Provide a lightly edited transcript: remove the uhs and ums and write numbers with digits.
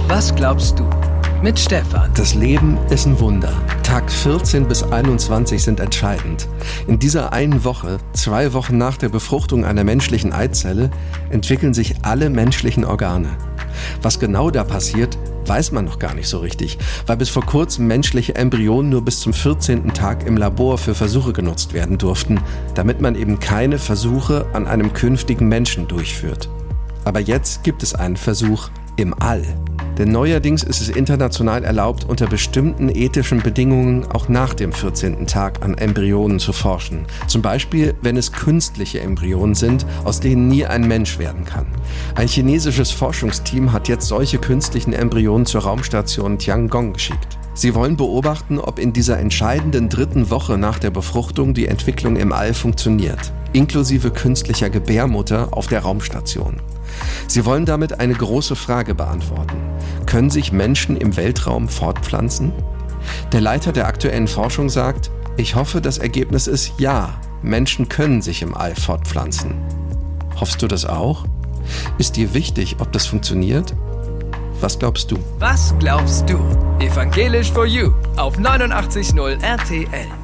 Was glaubst du? Mit Stefan. Das Leben ist ein Wunder. Tag 14 bis 21 sind entscheidend. In dieser einen Woche, 2 Wochen nach der Befruchtung einer menschlichen Eizelle, entwickeln sich alle menschlichen Organe. Was genau da passiert, weiß man noch gar nicht so richtig, weil bis vor kurzem menschliche Embryonen nur bis zum 14. Tag im Labor für Versuche genutzt werden durften, damit man eben keine Versuche an einem künftigen Menschen durchführt. Aber jetzt gibt es einen Versuch im All. Denn neuerdings ist es international erlaubt, unter bestimmten ethischen Bedingungen auch nach dem 14. Tag an Embryonen zu forschen. Zum Beispiel, wenn es künstliche Embryonen sind, aus denen nie ein Mensch werden kann. Ein chinesisches Forschungsteam hat jetzt solche künstlichen Embryonen zur Raumstation Tiangong geschickt. Sie wollen beobachten, ob in dieser entscheidenden 3. Woche nach der Befruchtung die Entwicklung im All funktioniert, inklusive künstlicher Gebärmutter auf der Raumstation. Sie wollen damit eine große Frage beantworten. Können sich Menschen im Weltraum fortpflanzen? Der Leiter der aktuellen Forschung sagt, ich hoffe, das Ergebnis ist ja, Menschen können sich im All fortpflanzen. Hoffst du das auch? Ist dir wichtig, ob das funktioniert? Was glaubst du? Was glaubst du? Evangelisch for You auf 89.0 RTL.